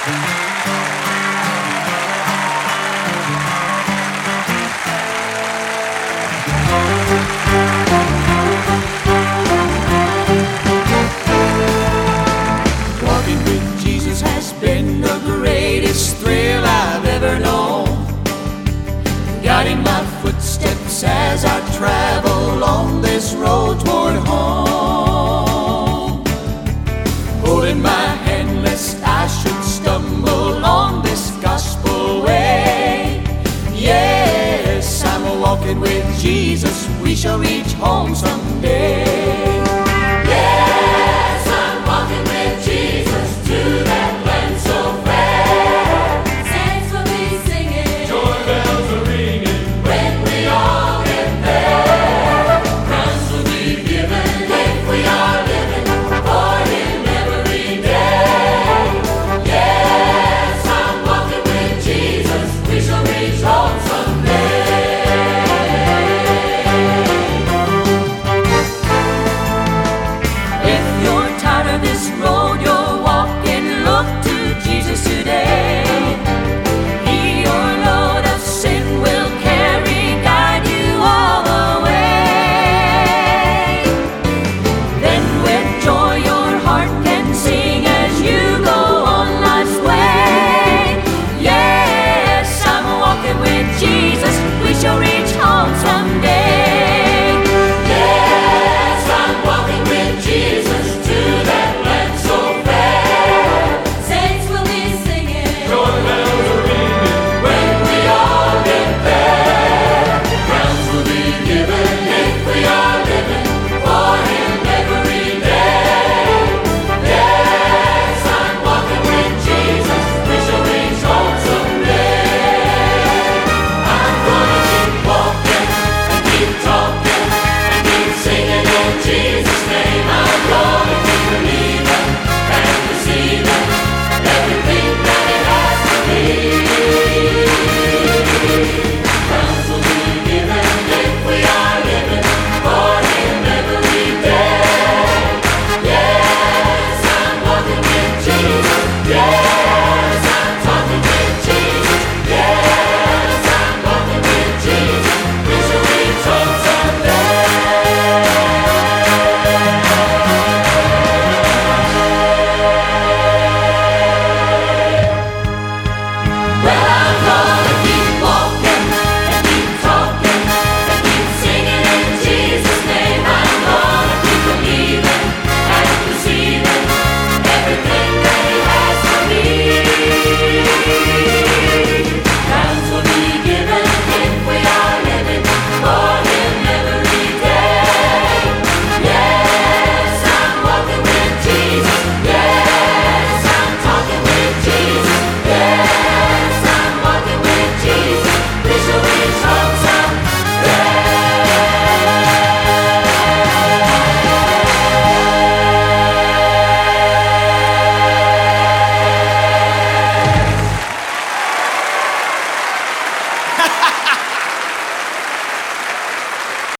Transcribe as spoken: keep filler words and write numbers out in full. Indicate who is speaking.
Speaker 1: Walking with Jesus has been the greatest thrill I've ever known. Guiding my footsteps as I travel on this road toward home. Holding my hand lest I should stumble on this gospel way. Yes, I'm walking with Jesus, we shall reach home someday.